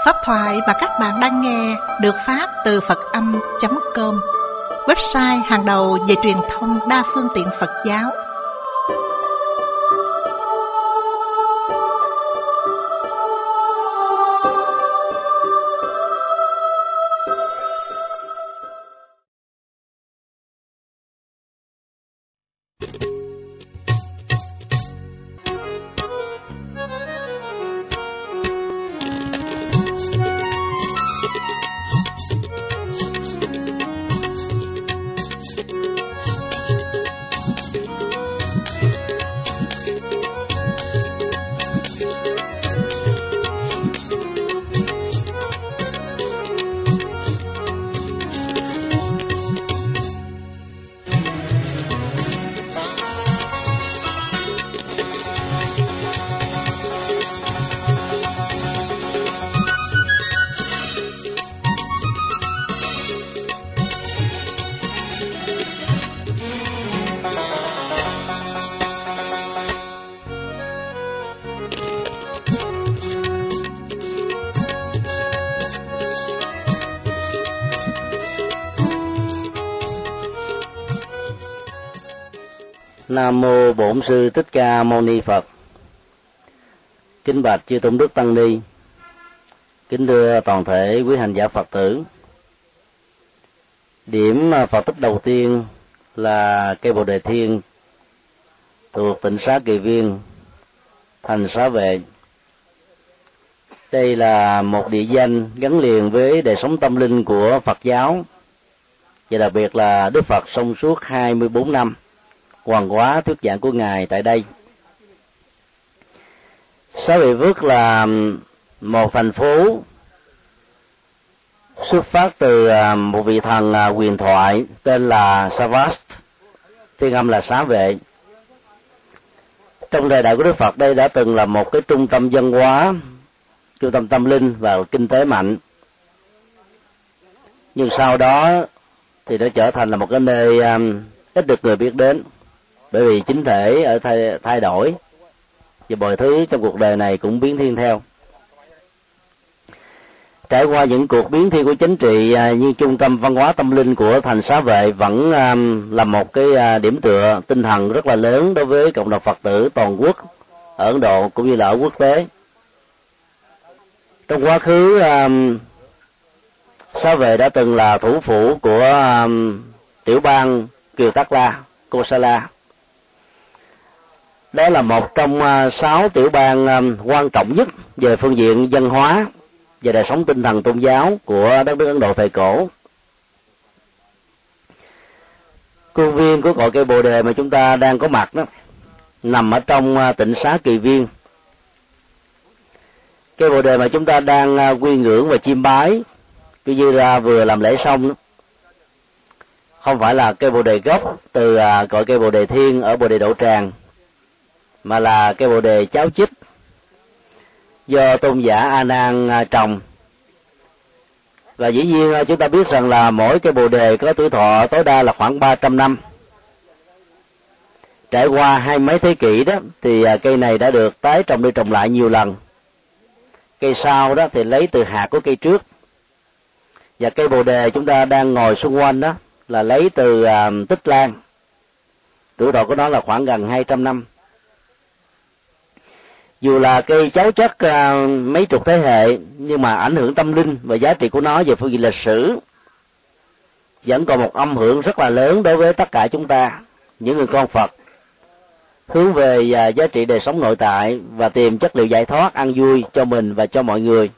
Pháp thoại mà các bạn đang nghe được phát từ Phật-âm.com, website hàng đầu về truyền thông đa phương tiện Phật giáo. Nam mô Bổn Sư Thích Ca Mâu Ni Phật. Kính bạch chư tôn đức tăng ni, kính thưa toàn thể quý hành giả Phật tử. Điểm Phật tích đầu tiên là cây Bồ Đề Thiên thuộc tỉnh Xá Kỳ Viên, thành Xá Vệ. Đây là một địa danh gắn liền với đời sống tâm linh của Phật giáo, và đặc biệt là Đức Phật sống suốt 24 năm hoàn hóa thuyết giảng của Ngài tại đây. Xá Vệ Vước là một thành phố xuất phát từ một vị thần huyền thoại tên là Savast, phiên âm là Xá Vệ. Trong thời đại của Đức Phật, đây đã từng là một cái trung tâm văn hóa, trung tâm tâm linh và kinh tế mạnh. Nhưng sau đó thì nó trở thành là một cái nơi ít được người biết đến, bởi vì chính thể ở thay đổi và mọi thứ trong cuộc đời này cũng biến thiên theo. Trải qua những cuộc biến thiên của chính trị, như trung tâm văn hóa tâm linh của thành Xá Vệ vẫn là một cái điểm tựa tinh thần rất là lớn đối với cộng đồng Phật tử toàn quốc ở Ấn Độ cũng như là ở quốc tế. Trong quá khứ, Xá Vệ đã từng là thủ phủ của tiểu bang Kiều Tát La, Kosala. Đó là một trong 6 tiểu bang quan trọng nhất về phương diện văn hóa và đời sống tinh thần tôn giáo của đất nước Ấn Độ thời cổ. Khuôn viên của cội cây Bồ Đề mà chúng ta đang có mặt đó nằm ở trong tỉnh Xá Kỳ Viên. Cây Bồ Đề mà chúng ta đang quy ngưỡng và chiêm bái, cứ như là vừa làm lễ xong đó, không phải là cây Bồ Đề gốc từ cội cây Bồ Đề Thiên ở Bồ Đề Đậu Tràng, mà là cây Bồ Đề cháo chích do tôn giả A Nan trồng. Và dĩ nhiên chúng ta biết rằng là mỗi cây Bồ Đề có tuổi thọ tối đa là khoảng 300 năm. Trải qua 20 mấy thế kỷ đó thì cây này đã được tái trồng đi trồng lại nhiều lần. Cây sau đó thì lấy từ hạt của cây trước, và cây Bồ Đề chúng ta đang ngồi xung quanh đó là lấy từ Tích Lan. Tuổi thọ của nó là khoảng gần 200 năm. Dù là cây cháo chất mấy chục thế hệ, nhưng mà ảnh hưởng tâm linh và giá trị của nó về phương diện lịch sử vẫn còn một âm hưởng rất là lớn đối với tất cả chúng ta, những người con Phật hướng về giá trị đời sống nội tại và tìm chất liệu giải thoát an vui cho mình và cho mọi người.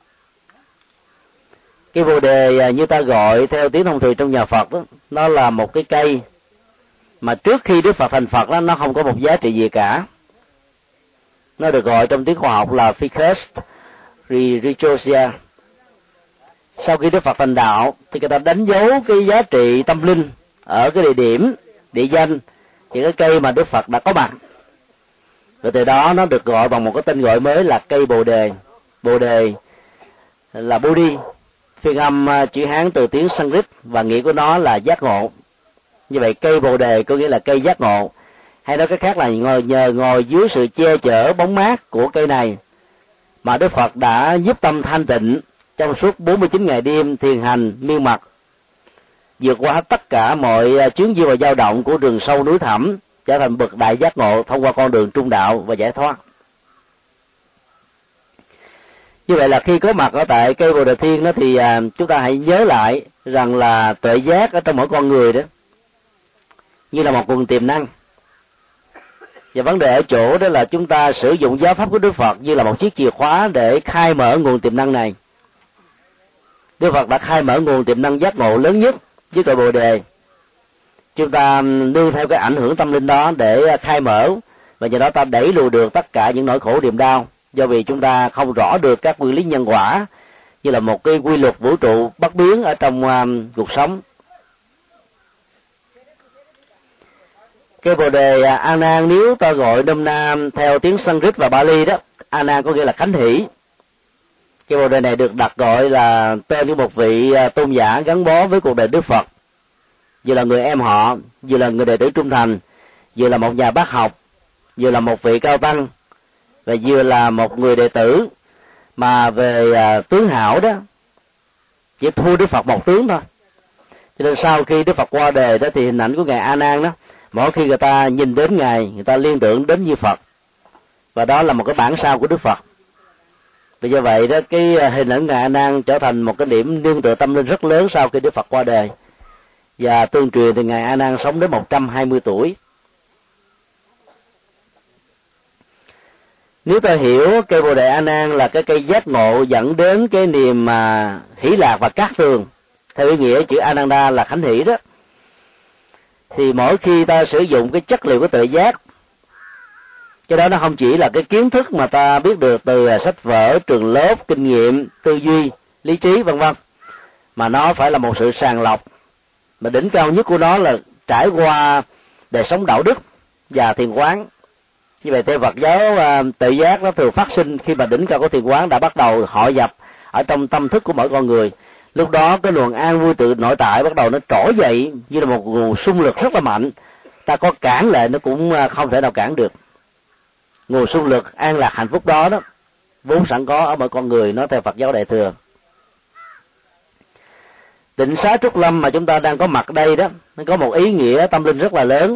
Cây Bồ Đề như ta gọi theo tiếng thông thường trong nhà Phật đó, nó là một cái cây mà trước khi Đức Phật thành Phật đó, nó không có một giá trị gì cả. Nó được gọi trong tiếng khoa học là Ficus religiosa. Sau khi Đức Phật thành đạo thì người ta đánh dấu cái giá trị tâm linh ở cái địa điểm, địa danh, những cái cây mà Đức Phật đã có mặt. Rồi từ đó nó được gọi bằng một cái tên gọi mới là cây Bồ Đề. Bồ Đề là Bodhi, phiên âm chữ Hán từ tiếng Sanskrit, và nghĩa của nó là giác ngộ. Như vậy cây Bồ Đề có nghĩa là cây giác ngộ, hay nói cách khác là nhờ ngồi dưới sự che chở bóng mát của cây này mà Đức Phật đã giúp tâm thanh tịnh trong suốt 49 ngày đêm thiền hành miên mật, vượt qua tất cả mọi chướng duyên và dao động của rừng sâu núi thẳm, trở thành bậc đại giác ngộ thông qua con đường trung đạo và giải thoát. Như vậy là khi có mặt ở tại cây Bồ Đề Thiên đó, thì chúng ta hãy nhớ lại rằng là tuệ giác ở trong mỗi con người đó như là một nguồn tiềm năng. Và vấn đề ở chỗ đó là chúng ta sử dụng giáo pháp của Đức Phật như là một chiếc chìa khóa để khai mở nguồn tiềm năng này. Đức Phật đã khai mở nguồn tiềm năng giác ngộ lớn nhất với cội Bồ Đề. Chúng ta nương theo cái ảnh hưởng tâm linh đó để khai mở, và nhờ đó ta đẩy lùi được tất cả những nỗi khổ niềm đau, do vì chúng ta không rõ được các nguyên lý nhân quả như là một cái quy luật vũ trụ bất biến ở trong cuộc sống. Cây Bồ Đề A Nan, nếu ta gọi nôm na theo tiếng Sanskrit và Bali đó, A Nan có nghĩa là khánh hỷ. Cây Bồ Đề này được đặt gọi là tên của một vị tôn giả gắn bó với cuộc đời Đức Phật, vừa là người em họ, vừa là người đệ tử trung thành, vừa là một nhà bác học, vừa là một vị cao tăng, và vừa là một người đệ tử mà về tướng hảo đó chỉ thua Đức Phật một tướng thôi. Cho nên sau khi Đức Phật qua đời đó, thì hình ảnh của ngài A Nan đó, mỗi khi người ta nhìn đến ngài, người ta liên tưởng đến như Phật, và đó là một cái bản sao của Đức Phật. Vì do vậy đó, cái hình ảnh ngài A Nan trở thành một cái điểm nương tựa tâm linh rất lớn sau khi Đức Phật qua đời. Và tương truyền thì ngài A Nan sống đến 120 tuổi. Nếu ta hiểu cây Bồ Đề A Nan là cái cây giác ngộ dẫn đến cái niềm hỷ lạc và cát tường, theo ý nghĩa chữ Ananda là khánh hỷ đó, thì mỗi khi ta sử dụng cái chất liệu của tuệ giác, cái đó nó không chỉ là cái kiến thức mà ta biết được từ sách vở, trường lớp, kinh nghiệm, tư duy, lý trí vân vân, mà nó phải là một sự sàng lọc, mà đỉnh cao nhất của nó là trải qua đời sống đạo đức và thiền quán. Như vậy theo Phật giáo, tự giác nó thường phát sinh khi mà đỉnh cao của thiền quán đã bắt đầu hội nhập ở trong tâm thức của mỗi con người. Lúc đó cái luồng an vui tự nội tại bắt đầu nó trỗi dậy như là một nguồn xung lực rất là mạnh. Ta có cản lại nó cũng không thể nào cản được. Nguồn xung lực an lạc hạnh phúc đó vốn sẵn có ở mỗi con người, nó theo Phật giáo Đại thừa. Tịnh xá Trúc Lâm mà chúng ta đang có mặt đây đó, nó có một ý nghĩa tâm linh rất là lớn.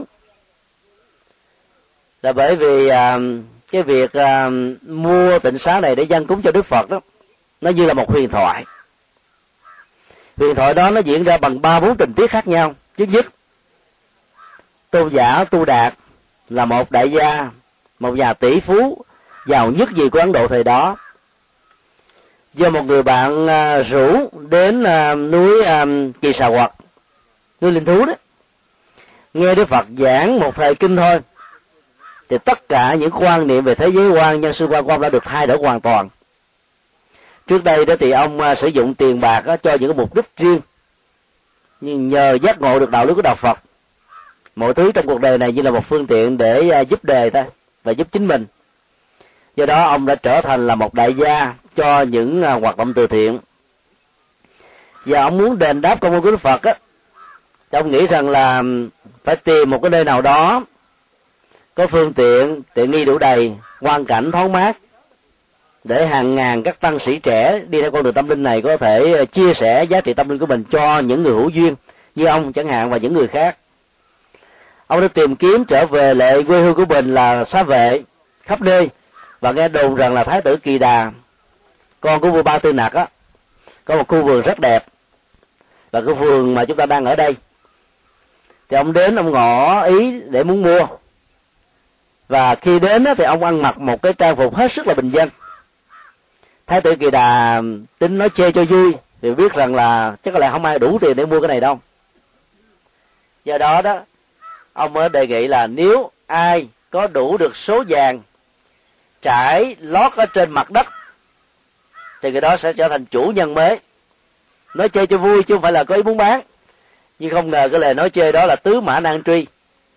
Là bởi vì cái việc mua tịnh xá này để dâng cúng cho Đức Phật đó, nó như là một huyền thoại. Huyền thoại đó nó diễn ra bằng 3-4 tình tiết khác nhau. Trước nhất, tôn giả Tu Đạt là một đại gia, một nhà tỷ phú giàu nhất gì của Ấn Độ thời đó, do một người bạn rủ đến núi Kỳ Xà Hoặc, núi linh thú đó, nghe Đức Phật giảng một thời kinh thôi, thì tất cả những quan niệm về thế giới quan, nhân sinh quan của ông đã được thay đổi hoàn toàn. Trước đây đó thì ông sử dụng tiền bạc cho những cái mục đích riêng, nhưng nhờ giác ngộ được đạo lý của đạo Phật, mọi thứ trong cuộc đời này như là một phương tiện để giúp đời ta và giúp chính mình. Do đó ông đã trở thành là một đại gia cho những hoạt động từ thiện, và ông muốn đền đáp công ơn của Đức Phật á, ông nghĩ rằng là phải tìm một cái nơi nào đó có phương tiện tiện nghi đủ đầy, quang cảnh thoáng mát, để hàng ngàn các tăng sĩ trẻ đi theo con đường tâm linh này có thể chia sẻ giá trị tâm linh của mình cho những người hữu duyên như ông chẳng hạn và những người khác. Ông đã tìm kiếm trở về lại quê hương của mình là Xá Vệ khắp nơi, và nghe đồn rằng là Thái tử Kỳ Đà, con của vua Ba Tư Nặc á, có một khu vườn rất đẹp, và cái vườn mà chúng ta đang ở đây. Thì ông đến, ông ngỏ ý để muốn mua, và khi đến thì ông ăn mặc một cái trang phục hết sức là bình dân. Thái tử Kỳ Đà tính nói chê cho vui, vì biết rằng là chắc có lẽ không ai đủ tiền để mua cái này đâu. Do đó đó, ông mới đề nghị là nếu ai có đủ được số vàng trải lót ở trên mặt đất thì người đó sẽ trở thành chủ nhân mới. Nói chơi cho vui chứ không phải là có ý muốn bán. Nhưng không ngờ cái lời nói chơi đó là tứ mã nan truy.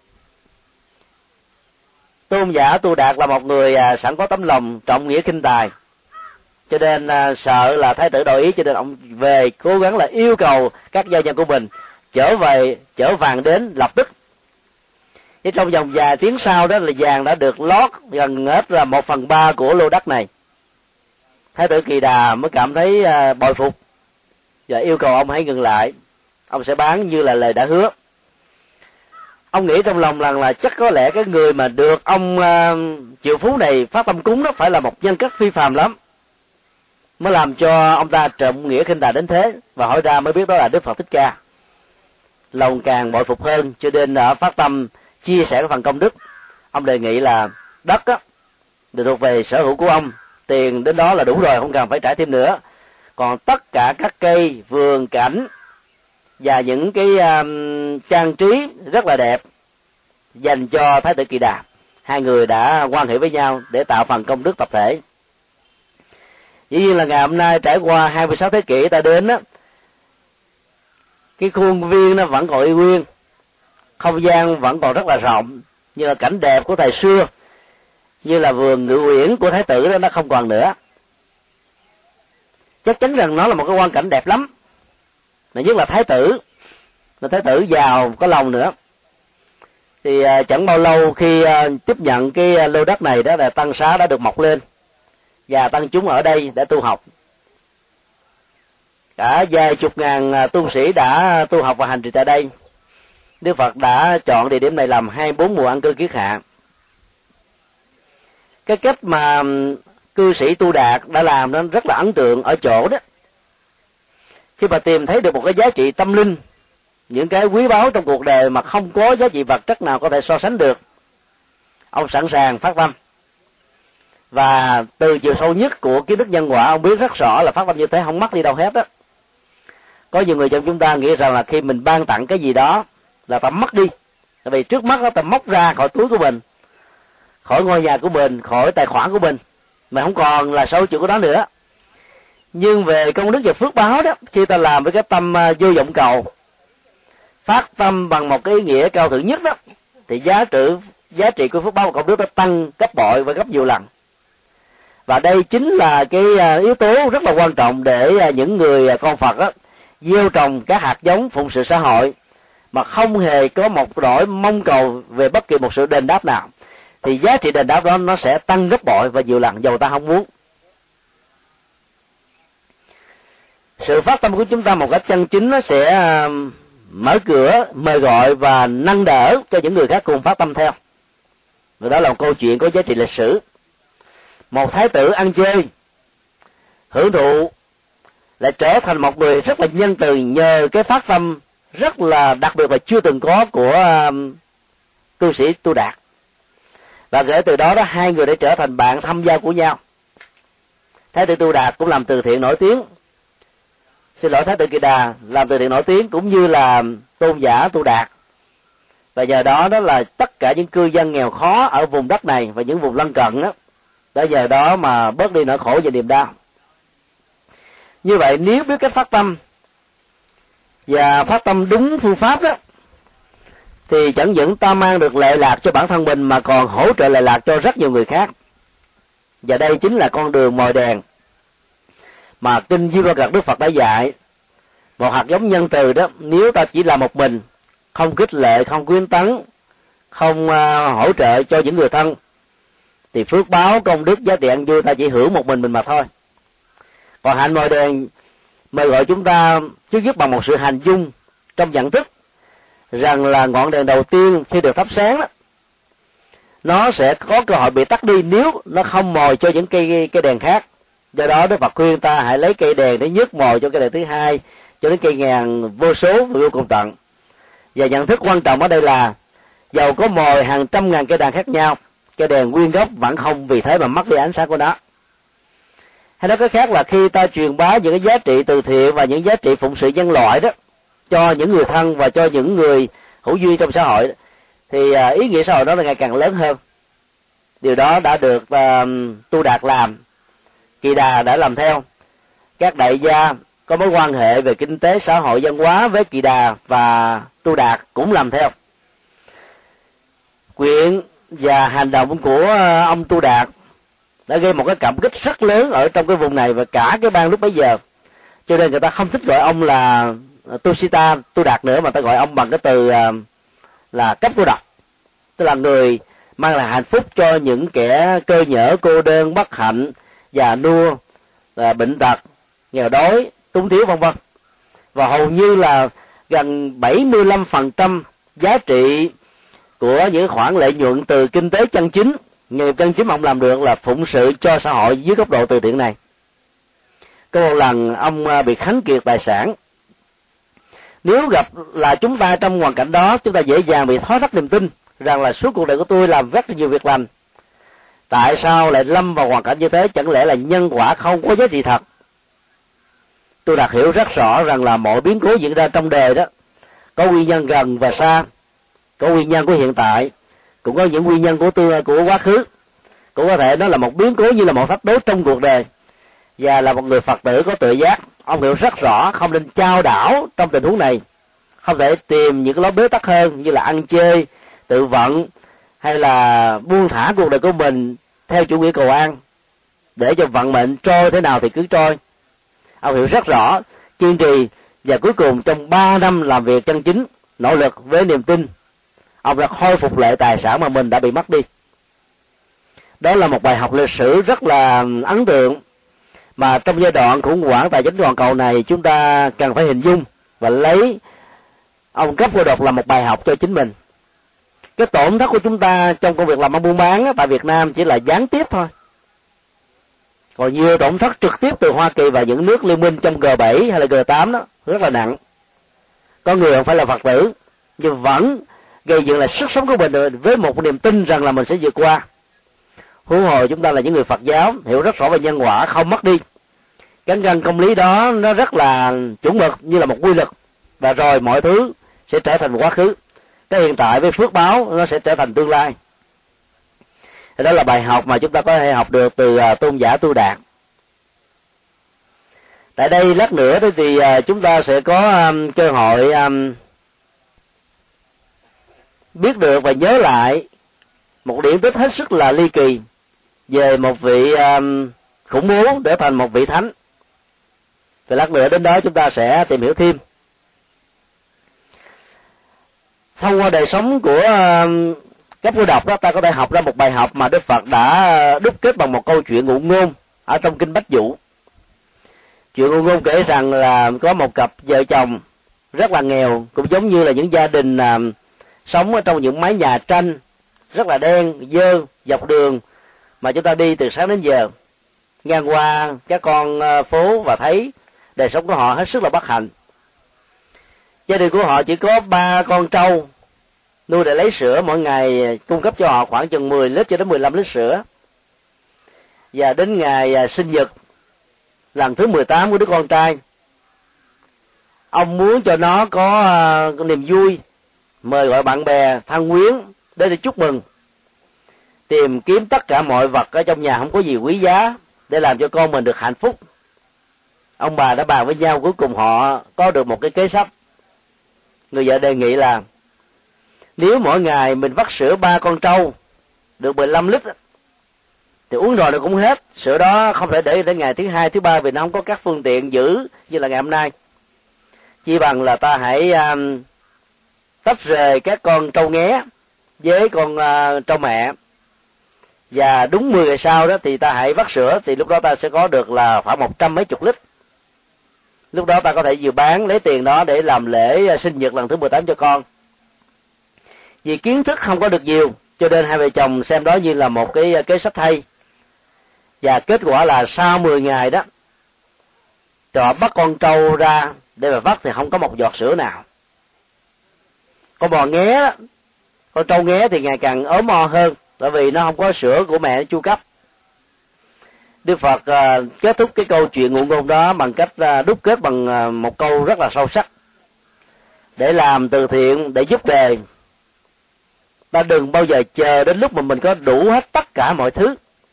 Tôn giả Tu Đạt là một người sẵn có tấm lòng trọng nghĩa khinh tài, cho nên sợ là thái tử đổi ý, cho nên ông về cố gắng là yêu cầu các gia nhân của mình chở vàng đến lập tức. Chứ trong vòng vài tiếng sau đó là vàng đã được lót gần hết là 1/3 của lô đất này. Thái tử Kỳ Đà mới cảm thấy bội phục và yêu cầu ông hãy ngừng lại, ông sẽ bán như là lời đã hứa. Ông nghĩ trong lòng rằng là chắc có lẽ cái người mà được ông triệu phú này phát tâm cúng đó phải là một nhân cách phi phàm lắm, mới làm cho ông ta trộm nghĩa khinh đà đến thế. Và hỏi ra mới biết đó là Đức Phật Thích Ca. Lòng càng bội phục hơn, cho nên đã phát tâm chia sẻ cái phần công đức. Ông đề nghị là đất đó được thuộc về sở hữu của ông, tiền đến đó là đủ rồi, không cần phải trả thêm nữa. Còn tất cả các cây vườn cảnh và những cái trang trí rất là đẹp dành cho Thái tử Kỳ Đà. Hai người đã quan hệ với nhau để tạo phần công đức tập thể. Dĩ nhiên là ngày hôm nay trải qua 26 thế kỷ ta đến đó, cái khuôn viên nó vẫn còn y nguyên, không gian vẫn còn rất là rộng, như là cảnh đẹp của thời xưa, như là vườn Ngự Uyển của Thái tử đó, nó không còn nữa. Chắc chắn rằng nó là một cái quang cảnh đẹp lắm, mà nhất là Thái tử, mà Thái tử giàu có lòng nữa. Thì chẳng bao lâu khi tiếp nhận cái lô đất này đó, là tăng xá đã được mọc lên và tăng chúng ở đây để tu học. Cả vài chục ngàn tu sĩ đã tu học và hành trì tại đây. Đức Phật đã chọn địa điểm này làm 24 mùa an cư kiết hạ. Cái cách mà cư sĩ Tu Đạt đã làm nó rất là ấn tượng ở chỗ đó, khi mà tìm thấy được một cái giá trị tâm linh, những cái quý báu trong cuộc đời mà không có giá trị vật chất nào có thể so sánh được, ông sẵn sàng phát tâm. Và từ chiều sâu nhất của kiến thức nhân quả, ông biết rất rõ là phát tâm như thế không mất đi đâu hết đó. Có nhiều người trong chúng ta nghĩ rằng là khi mình ban tặng cái gì đó là ta mất đi, tại vì trước mắt đó ta móc ra khỏi túi của mình, khỏi ngôi nhà của mình, khỏi tài khoản của mình, mà không còn là sâu chịu của đó nữa. Nhưng về công đức và phước báo đó, khi ta làm với cái tâm vô vọng cầu, phát tâm bằng một cái ý nghĩa cao thượng nhất đó, thì giá trị của phước báo và công đức nó tăng gấp bội và gấp nhiều lần. Và đây chính là cái yếu tố rất là quan trọng để những người con Phật đó gieo trồng các hạt giống phụng sự xã hội mà không hề có một nỗi mong cầu về bất kỳ một sự đền đáp nào, thì giá trị đền đáp đó nó sẽ tăng gấp bội và nhiều lần dầu ta không muốn. Sự phát tâm của chúng ta một cách chân chính nó sẽ mở cửa, mời gọi và nâng đỡ cho những người khác cùng phát tâm theo. Và đó là một câu chuyện có giá trị lịch sử. Một thái tử ăn chơi, hưởng thụ, lại trở thành một người rất là nhân từ nhờ cái phát tâm rất là đặc biệt và chưa từng có của cư sĩ Tu Đạt. Và kể từ đó hai người đã trở thành bạn thâm giao của nhau. Thái tử Tu Đạt cũng làm từ thiện nổi tiếng, Thái tử Kỳ Đà làm từ thiện nổi tiếng, cũng như là tôn giả Tu Đạt. Và nhờ đó là tất cả những cư dân nghèo khó ở vùng đất này và những vùng lân cận đó, đã nhờ đó mà bớt đi nỗi khổ và niềm đau. Như vậy nếu biết cách phát tâm và phát tâm đúng phương pháp đó, thì chẳng những ta mang được lệ lạc cho bản thân mình mà còn hỗ trợ lệ lạc cho rất nhiều người khác. Và đây chính là con đường mồi đèn mà kinh Di Đà Phật Đức Phật đã dạy. Một hạt giống nhân từ đó, nếu ta chỉ làm một mình, không khích lệ, không khuyến tấn, không hỗ trợ cho những người thân, thì phước báo, công đức, giá trị ăn vui ta chỉ hưởng một mình mà thôi. Còn hạnh mồi đèn mời gọi chúng ta trước nhất bằng một sự hành dung trong nhận thức rằng là ngọn đèn đầu tiên khi được thắp sáng đó, nó sẽ có cơ hội bị tắt đi nếu nó không mồi cho những cây đèn khác. Do đó Đức Phật khuyên ta hãy lấy cây đèn để nhấc mồi cho cây đèn thứ hai, cho đến cây ngàn vô số và vô cùng tận. Và nhận thức quan trọng ở đây là dầu có mồi hàng trăm ngàn cây đèn khác nhau, cây đèn nguyên gốc vẫn không vì thế mà mất đi ánh sáng của nó. Hay nói cách khác là khi ta truyền bá những cái giá trị từ thiện và những giá trị phụng sự nhân loại đó cho những người thân và cho những người hữu duyên trong xã hội, thì ý nghĩa xã hội đó là ngày càng lớn hơn. Điều đó đã được Tu Đạt làm, Kỳ Đà đã làm theo. Các đại gia có mối quan hệ về kinh tế, xã hội, văn hóa với Kỳ Đà và Tu Đạt cũng làm theo. Nguyện và hành động của ông Tu Đạt đã gây một cái cảm kích rất lớn ở trong cái vùng này và cả cái bang lúc bấy giờ. Cho nên người ta không thích gọi ông là Tusita Tu Đạt nữa, mà ta gọi ông bằng cái từ là cấp cô độc, tức là người mang lại hạnh phúc cho những kẻ cơ nhỡ, cô đơn, bất hạnh, già nua, bệnh tật, nghèo đói, túng thiếu vân vân. Và hầu như là gần 75% giá trị của những khoản lợi nhuận từ kinh tế chân chính, nghề nghiệp chân chính mà ông làm được là phụng sự cho xã hội dưới góc độ từ thiện này. Có một lần ông bị khánh kiệt tài sản. Nếu gặp là chúng ta trong hoàn cảnh đó, chúng ta dễ dàng bị thoái thác niềm tin rằng là suốt cuộc đời của tôi làm rất nhiều việc lành, tại sao lại lâm vào hoàn cảnh như thế? Chẳng lẽ là nhân quả không có giá trị thật? Tôi đã hiểu rất rõ rằng là mọi biến cố diễn ra trong đời đó có nguyên nhân gần và xa, có nguyên nhân của hiện tại, cũng có những nguyên nhân của quá khứ. Cũng có thể nó là một biến cố như là một thách đố trong cuộc đời. Và là một người Phật tử có tự giác, ông hiểu rất rõ không nên chao đảo trong tình huống này, không thể tìm những cái lối bế tắc hơn như là ăn chơi, tự vận, hay là buông thả cuộc đời của mình theo chủ nghĩa cầu an, để cho vận mệnh trôi thế nào thì cứ trôi. Ông hiểu rất rõ, kiên trì, và cuối cùng trong 3 năm làm việc chân chính, nỗ lực với niềm tin, ông đã khôi phục lại tài sản mà mình đã bị mất đi. Đó là một bài học lịch sử rất là ấn tượng, mà trong giai đoạn khủng hoảng tài chính toàn cầu này chúng ta cần phải hình dung và lấy ông Cấp Cô Độc là một bài học cho chính mình. Cái tổn thất của chúng ta trong công việc làm ăn buôn bán tại Việt Nam chỉ là gián tiếp thôi, còn nhiều tổn thất trực tiếp từ Hoa Kỳ và những nước liên minh trong G7 hay là G8 đó rất là nặng. Có người không phải là Phật tử nhưng vẫn gây dựng lại sức sống của mình với một niềm tin rằng là mình sẽ vượt qua. Huống hồ chúng ta là những người Phật giáo hiểu rất rõ về nhân quả không mất đi. Cán cân công lý đó nó rất là chuẩn mực như là một quy luật, và rồi mọi thứ sẽ trở thành quá khứ. Cái hiện tại với phước báo nó sẽ trở thành tương lai. Đó là bài học mà chúng ta có thể học được từ tôn giả Tu Đạt. Tại đây lát nữa thì chúng ta sẽ có cơ hội biết được và nhớ lại một điển tích hết sức là ly kỳ về một vị khủng bố trở thành một vị thánh. Thì lát nữa đến đó chúng ta sẽ tìm hiểu thêm. Thông qua đời sống của Cấp Cô Độc đó, ta có thể học ra một bài học mà Đức Phật đã đúc kết bằng một câu chuyện ngụ ngôn ở trong kinh Bách Dụ. Chuyện ngụ ngôn kể rằng là có một cặp vợ chồng rất là nghèo, cũng giống như là những gia đình sống ở trong những mái nhà tranh rất là đen dơ dọc đường mà chúng ta đi từ sáng đến giờ, ngang qua các con phố và thấy đời sống của họ hết sức là bất hạnh. Gia đình của họ chỉ có 3 con trâu nuôi để lấy sữa, mỗi ngày cung cấp cho họ khoảng chừng 10 lít cho đến 15 lít sữa. Và đến ngày sinh nhật lần thứ 18 của đứa con trai, ông muốn cho nó có niềm vui, mời gọi bạn bè thân quyến để chúc mừng, tìm kiếm tất cả mọi vật ở trong nhà không có gì quý giá để làm cho con mình được hạnh phúc. Ông bà đã bàn với nhau, cuối cùng họ có được một cái kế sách. Người vợ đề nghị là nếu mỗi ngày mình vắt sữa 3 con trâu được 15 lít thì uống rồi nó cũng hết. Sữa đó không thể để đến ngày thứ 2, thứ 3 vì nó không có các phương tiện giữ như là ngày hôm nay. Chỉ bằng là ta hãy tách rời các con trâu nghé với con trâu mẹ, và đúng 10 ngày sau đó thì ta hãy vắt sữa, thì lúc đó ta sẽ có được là khoảng 100 mấy chục lít. Lúc đó ta có thể vừa bán lấy tiền đó để làm lễ sinh nhật lần thứ 18 cho con. Vì kiến thức không có được nhiều cho nên hai vợ chồng xem đó như là một cái kế sách hay. Và kết quả là sau 10 ngày đó thì họ bắt con trâu ra để mà vắt thì không có một giọt sữa nào. Con bò nghé đó, con trâu nghé thì ngày càng ốm mo hơn, bởi vì nó không có sữa của mẹ chu cấp. Đức Phật kết thúc cái câu chuyện ngụ ngôn đó bằng cách đúc kết bằng một câu rất là sâu sắc. Để làm từ thiện, để giúp đời, ta đừng bao giờ chờ đến lúc mà mình có đủ hết tất cả mọi thứ.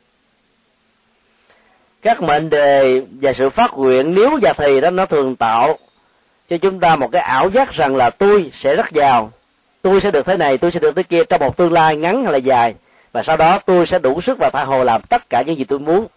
Các mệnh đề và sự phát nguyện nếu và thì đó nó thường tạo cho chúng ta một cái ảo giác rằng là tôi sẽ rất giàu, tôi sẽ được thế này, tôi sẽ được thế kia trong một tương lai ngắn hay là dài, và sau đó tôi sẽ đủ sức và tha hồ làm tất cả những gì tôi muốn.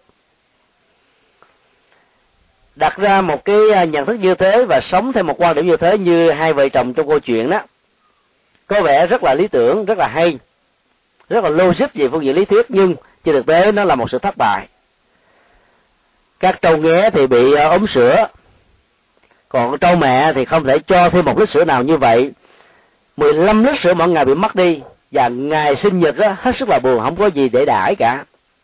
Đặt ra một cái nhận thức như thế và sống theo một quan điểm như thế như hai vợ chồng trong câu chuyện đó, có vẻ rất là lý tưởng, rất là hay, rất là logic về phương diện lý thuyết, nhưng trên thực tế nó là một sự thất bại. Các trâu nghé thì bị ốm sữa, còn trâu mẹ thì không thể cho thêm 1 lít sữa nào như vậy. 15 lít sữa mỗi ngày bị mất đi, và ngày sinh nhật đó, hết sức là buồn, không có gì để đãi cả.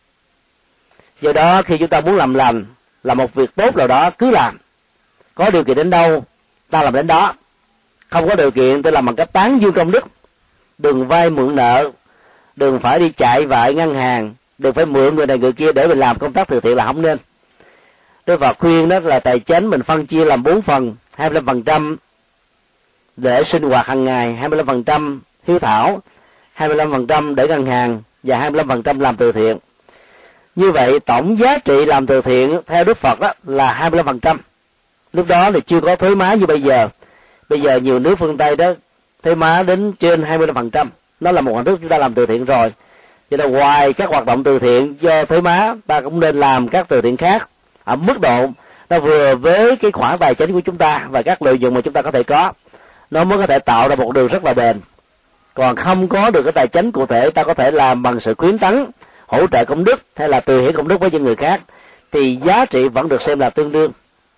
Do đó khi chúng ta muốn làm lành, làm một việc tốt nào đó, cứ làm. Có điều kiện đến đâu ta làm đến đó, không có điều kiện tôi làm bằng cách tán dương công đức. Đừng vay mượn nợ, đừng phải đi chạy vại ngân hàng, đừng phải mượn người này người kia để mình làm công tác từ thiện là không nên. Đức Phật khuyên đó là tài chánh mình phân chia làm 4 phần: 25% để sinh hoạt hàng ngày, 25% hiếu thảo, 25% để ngân hàng, và 25% làm từ thiện. Như vậy tổng giá trị làm từ thiện theo Đức Phật đó là 25%. Lúc đó thì chưa có thuế má như bây giờ. Bây giờ nhiều nước phương Tây đó thuế má đến trên 25%. Nó là một hình thức chúng ta làm từ thiện rồi. Cho nên ngoài các hoạt động từ thiện do thuế má, ta cũng nên làm các từ thiện khác ở mức độ nó vừa với cái khoản tài chính của chúng ta và các lợi dụng mà chúng ta có thể có. Nó mới có thể tạo ra một đường rất là bền. Còn không có được cái tài chính cụ thể, ta có thể làm bằng sự khuyến tấn, hỗ trợ công đức hay là từ hiến công đức với những người khác, thì giá trị vẫn được xem là tương đương.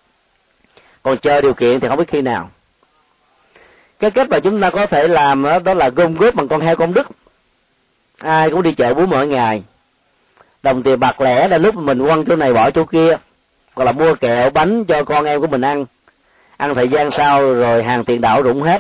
Còn chờ điều kiện thì không biết khi nào. Cái cách mà chúng ta có thể làm đó là gom góp bằng con heo công đức. Ai cũng đi chợ búa mỗi ngày, đồng tiền bạc lẻ là lúc mình quăng chỗ này bỏ chỗ kia, hoặc là mua kẹo bánh cho con em của mình ăn thời gian sau rồi hàng tiền đạo rụng hết.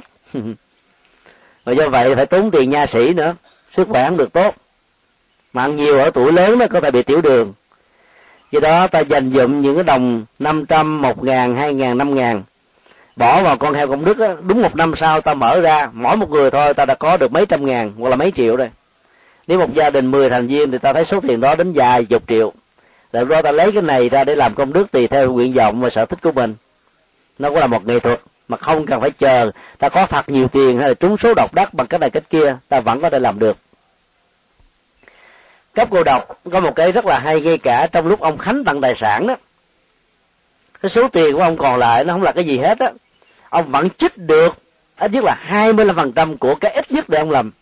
Và do vậy phải tốn tiền nha sĩ nữa, sức khỏe không được tốt, mà ăn nhiều ở tuổi lớn nó có thể bị tiểu đường. Do đó ta dành dụm những cái đồng 500, 1.000, 2.000, 5.000 bỏ vào con heo công đức đó, đúng 1 năm sau ta mở ra, mỗi một người thôi ta đã có được mấy trăm ngàn hoặc là mấy triệu rồi. Nếu một gia đình 10 thành viên thì ta thấy số tiền đó đến vài chục triệu. Rồi đó ta lấy cái này ra để làm công đức tùy theo nguyện vọng và sở thích của mình. Nó cũng là một nghệ thuật mà không cần phải chờ ta có thật nhiều tiền hay là trúng số độc đắc bằng cách này cách kia, ta vẫn có thể làm được. Cấp cô độc có một cái rất là hay, ngay cả trong lúc ông khánh tặng tài sản đó, cái số tiền của ông còn lại nó không là cái gì hết á, ông vẫn trích được ít nhất là 25% của cái ít nhất để ông làm.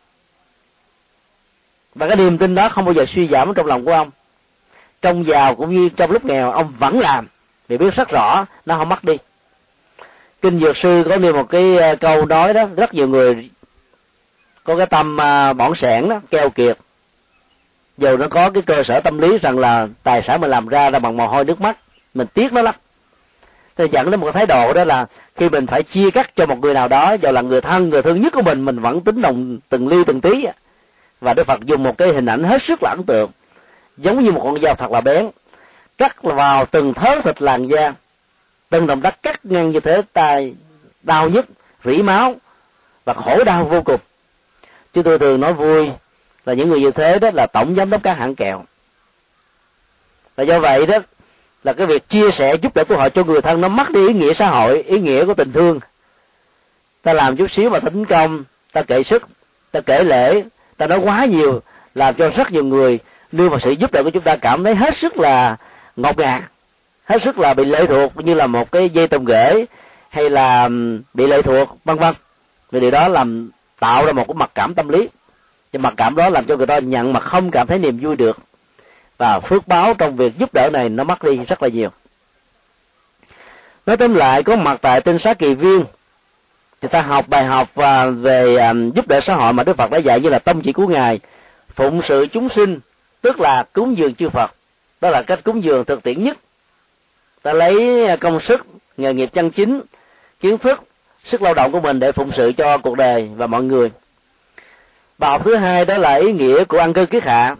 Và cái niềm tin đó không bao giờ suy giảm trong lòng của ông. Trong giàu cũng như trong lúc nghèo, ông vẫn làm vì biết rất rõ nó không mất đi. Kinh Dược Sư có nêu một cái câu nói đó, rất nhiều người có cái tâm bỏng sẻn đó, keo kiệt, dù nó có cái cơ sở tâm lý rằng là tài sản mình làm ra bằng mồ hôi nước mắt, mình tiếc nó lắm, thì dẫn đến một cái thái độ đó là khi mình phải chia cắt cho một người nào đó, dù là người thân, người thương nhất của mình vẫn tính đồng từng ly từng tí. Và Đức Phật dùng một cái hình ảnh hết sức là ấn tượng, giống như một con dao thật là bén, cắt vào từng thớ thịt làn da, từng động tác cắt ngang như thế, tay đau nhức, rỉ máu và khổ đau vô cùng. Chúng tôi thường nói vui là những người như thế đó là tổng giám đốc các hãng kẹo. Và do vậy đó là cái việc chia sẻ giúp đỡ của họ cho người thân nó mất đi ý nghĩa xã hội, ý nghĩa của tình thương. Ta làm chút xíu mà thính công, ta kệ sức, ta kể lễ, ta nói quá nhiều, làm cho rất nhiều người nương vào sự giúp đỡ của chúng ta cảm thấy hết sức là ngột ngạt, hết sức là bị lệ thuộc như là một cái dây tôm ghế, hay là bị lệ thuộc vân vân. Vì điều đó làm tạo ra một cái mặc cảm tâm lý. Cái mặc cảm đó làm cho người ta nhận mà không cảm thấy niềm vui được, và phước báo trong việc giúp đỡ này nó mất đi rất là nhiều. Nói tóm lại, có mặt tại Tinh Xá Kỳ Viên thì ta học bài học về giúp đỡ xã hội mà Đức Phật đã dạy, như là tông chỉ của Ngài phụng sự chúng sinh, tức là cúng dường chư Phật. Đó là cách cúng dường thực tiễn nhất. Ta lấy công sức, nghề nghiệp chân chính, kiến thức, sức lao động của mình để phụng sự cho cuộc đời và mọi người. Bài học thứ hai đó là ý nghĩa của an cư kiết hạ.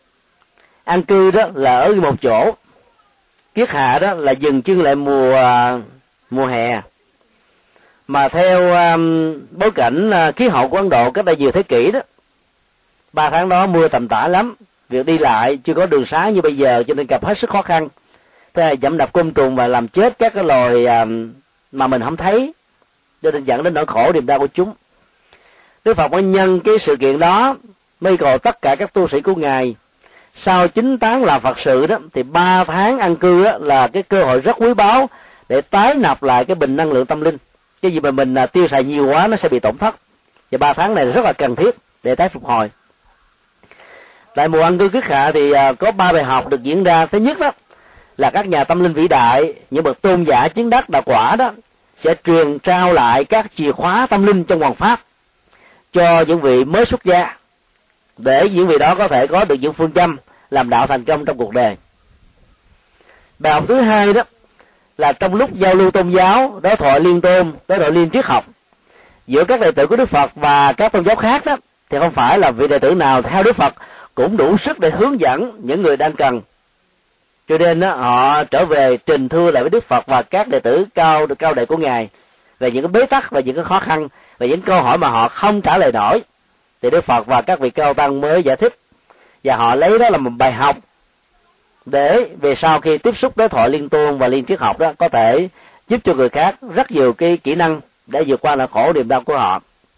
An cư đó là ở một chỗ, kiết hạ đó là dừng chân lại mùa hè. Mà theo bối cảnh khí hậu của Ấn Độ cách đây nhiều thế kỷ đó, 3 tháng đó mưa tầm tã lắm, việc đi lại chưa có đường xá như bây giờ, cho nên gặp hết sức khó khăn. Thế là dẫm đạp côn trùng và làm chết các cái loài mà mình không thấy, cho nên dẫn đến nỗi khổ niềm đau của chúng. Đức Phật mới nhân cái sự kiện đó mới gọi tất cả các tu sĩ của Ngài sau 9 tháng làm Phật sự đó, thì 3 tháng an cư đó là cái cơ hội rất quý báu để tái nạp lại cái bình năng lượng tâm linh. Cái gì mà mình tiêu xài nhiều quá nó sẽ bị tổn thất, và 3 tháng này rất là cần thiết để tái phục hồi. Tại mùa an cư kiết hạ thì có 3 bài học được diễn ra. Thứ nhất đó là các nhà tâm linh vĩ đại, những bậc tôn giả chứng đắc đạo quả đó, sẽ truyền trao lại các chìa khóa tâm linh trong hoàng pháp cho những vị mới xuất gia, để những vị đó có thể có được những phương châm làm đạo thành công trong cuộc đời. Bài học thứ hai đó là trong lúc giao lưu tôn giáo, đối thoại liên tôn, đối thoại liên triết học giữa các đệ tử của Đức Phật và các tôn giáo khác đó, thì không phải là vị đệ tử nào theo Đức Phật cũng đủ sức để hướng dẫn những người đang cần. Cho nên đó, họ trở về trình thưa lại với Đức Phật và các đệ tử cao đệ của Ngài về những cái bế tắc và những cái khó khăn và những câu hỏi mà họ không trả lời nổi, thì Đức Phật và các vị cao tăng mới giải thích, và họ lấy đó là một bài học để về sau khi tiếp xúc đối thoại liên tôn và liên triết học đó có thể giúp cho người khác rất nhiều cái kỹ năng để vượt qua nỗi khổ niềm đau của họ.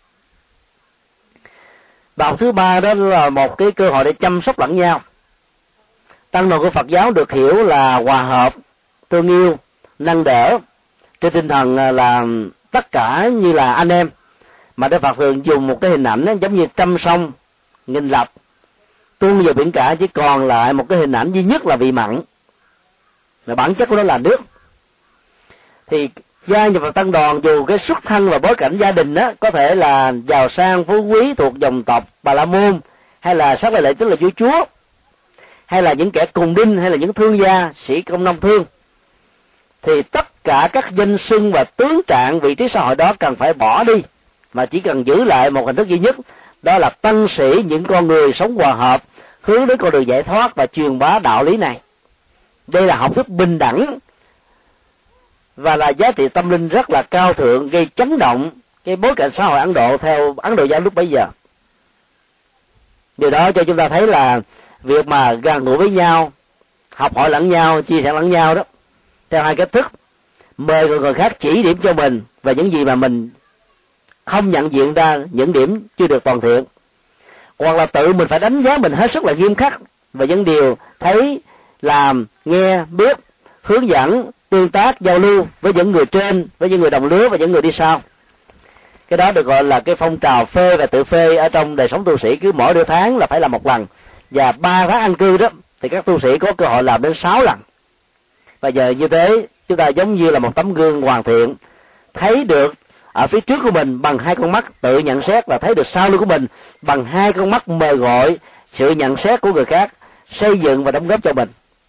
Bài học thứ ba đó là một cái cơ hội để chăm sóc lẫn nhau. Tăng đoàn của Phật giáo được hiểu là hòa hợp, thương yêu, nâng đỡ, trên tinh thần là tất cả như là anh em, mà Đức Phật thường dùng một cái hình ảnh giống như trăm sông nghìn lập tuôn vào biển cả, chỉ còn lại một cái hình ảnh duy nhất là vị mặn, mà bản chất của nó là nước. Thì gia nhập vào tăng đoàn, dù cái xuất thân và bối cảnh gia đình đó có thể là giàu sang phú quý thuộc dòng tộc Bà La Môn, hay là sắc lệ tức là vua chúa, hay là những kẻ cùng đinh, hay là những thương gia sĩ công nông thương, thì tất cả các danh xưng và tướng trạng vị trí xã hội đó cần phải bỏ đi, mà chỉ cần giữ lại một hình thức duy nhất, đó là tăng sĩ, những con người sống hòa hợp, hướng đến con đường giải thoát và truyền bá đạo lý này. Đây là học thuyết bình đẳng và là giá trị tâm linh rất là cao thượng, gây chấn động cái bối cảnh xã hội Ấn Độ theo Ấn Độ giáo lúc bấy giờ. Điều đó cho chúng ta thấy là việc mà gần gũi với nhau, học hỏi lẫn nhau, chia sẻ lẫn nhau đó, theo hai cách thức: mời người khác chỉ điểm cho mình và những gì mà mình không nhận diện ra những điểm chưa được toàn thiện, hoặc là tự mình phải đánh giá mình hết sức là nghiêm khắc về những điều thấy, làm, nghe, biết, hướng dẫn, tương tác, giao lưu với những người trên, với những người đồng lứa và những người đi sau. Cái đó được gọi là cái phong trào phê và tự phê ở trong đời sống tu sĩ, cứ mỗi nửa tháng là phải làm một lần, và 3 tháng an cư đó thì các tu sĩ có cơ hội làm đến 6 lần. Và giờ như thế chúng ta giống như là một tấm gương hoàn thiện, thấy được ở phía trước của mình bằng 2 con mắt tự nhận xét, và thấy được sau lưng của mình bằng 2 con mắt mời gọi sự nhận xét của người khác, xây dựng và đóng góp cho mình.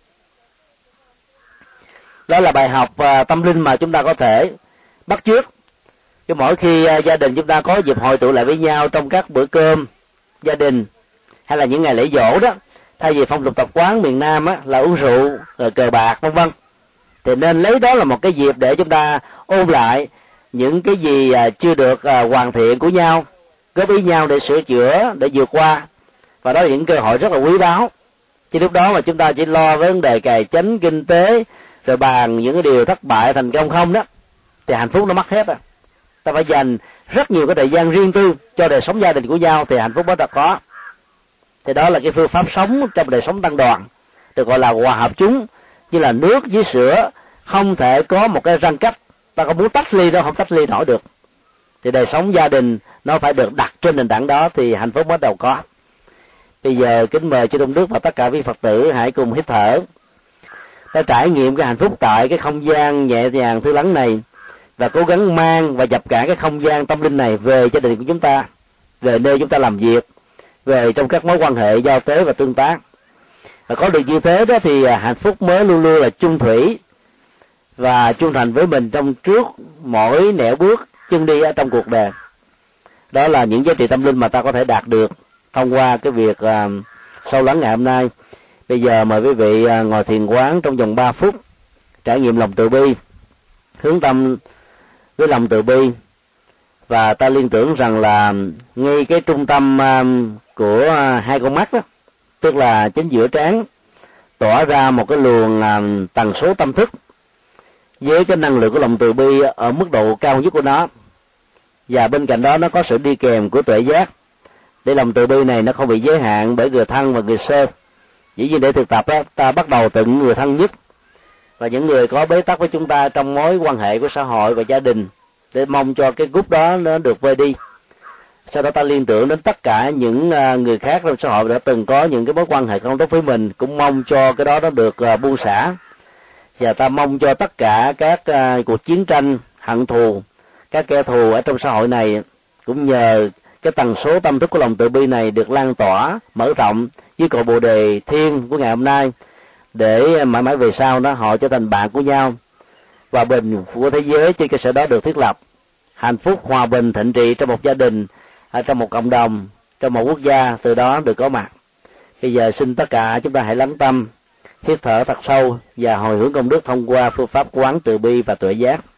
Đó là bài học tâm linh mà chúng ta có thể bắt chước. Chứ mỗi khi gia đình chúng ta có dịp hội tụ lại với nhau trong các bữa cơm gia đình hay là những ngày lễ giỗ đó, thay vì phong tục tập quán miền Nam á, là uống rượu, rồi cờ bạc vân vân, thì nên lấy đó là một cái dịp để chúng ta ôn lại những cái gì chưa được hoàn thiện của nhau, góp ý nhau để sửa chữa, để vượt qua. Và đó là những cơ hội rất là quý báu. Chứ lúc đó mà chúng ta chỉ lo với vấn đề cày chánh kinh tế, rồi bàn những cái điều thất bại thành công không đó, thì hạnh phúc nó mất hết. Ta phải dành rất nhiều cái thời gian riêng tư cho đời sống gia đình của nhau thì hạnh phúc mới có. Thì đó là cái phương pháp sống trong đời sống tăng đoàn, được gọi là hòa hợp chúng, như là nước với sữa, không thể có một cái ranh cách. Ta không muốn tách ly, nó không tách ly nổi được. Thì đời sống gia đình nó phải được đặt trên nền tảng đó thì hạnh phúc mới đầu có. Bây giờ kính mời chư Tôn Đức và tất cả quý Phật tử hãy cùng hít thở, ta trải nghiệm cái hạnh phúc tại cái không gian nhẹ nhàng thư lắng này, và cố gắng mang và dập cả cái không gian tâm linh này về gia đình của chúng ta, về nơi chúng ta làm việc, về trong các mối quan hệ giao tế và tương tác. Và có được như thế đó thì hạnh phúc mới luôn luôn là chung thủy và trung thành với mình trong trước mỗi nẻo bước chân đi ở trong cuộc đời. Đó là những giá trị tâm linh mà ta có thể đạt được thông qua cái việc sâu lắng ngày hôm nay. Bây giờ mời quý vị ngồi thiền quán trong vòng 3 phút, trải nghiệm lòng từ bi, hướng tâm với lòng từ bi, và ta liên tưởng rằng là ngay cái trung tâm của 2 con mắt đó, tức là chính giữa trán, tỏa ra một cái luồng tần số tâm thức với cái năng lượng của lòng từ bi ở mức độ cao nhất của nó, và bên cạnh đó nó có sự đi kèm của tuệ giác, để lòng từ bi này nó không bị giới hạn bởi người thân và người sơ. Dĩ nhiên để thực tập đó, ta bắt đầu từ người thân nhất và những người có bế tắc với chúng ta trong mối quan hệ của xã hội và gia đình, để mong cho cái gút đó nó được vơi đi. Sau đó ta liên tưởng đến tất cả những người khác trong xã hội đã từng có những cái mối quan hệ không tốt với mình, cũng mong cho cái đó nó được buông xả. Và ta mong cho tất cả các cuộc chiến tranh, hận thù, các kẻ thù ở trong xã hội này cũng nhờ cái tần số tâm thức của lòng từ bi này được lan tỏa, mở rộng với cội Bồ Đề Thiên của ngày hôm nay, để mãi mãi về sau đó họ trở thành bạn của nhau. Hòa bình của thế giới trên cơ sở đó được thiết lập. Hạnh phúc, hòa bình, thịnh trị trong một gia đình, trong một cộng đồng, trong một quốc gia từ đó được có mặt. Bây giờ xin tất cả chúng ta hãy lắng tâm, hít thở thật sâu và hồi hướng công đức thông qua phương pháp quán từ bi và tuệ giác.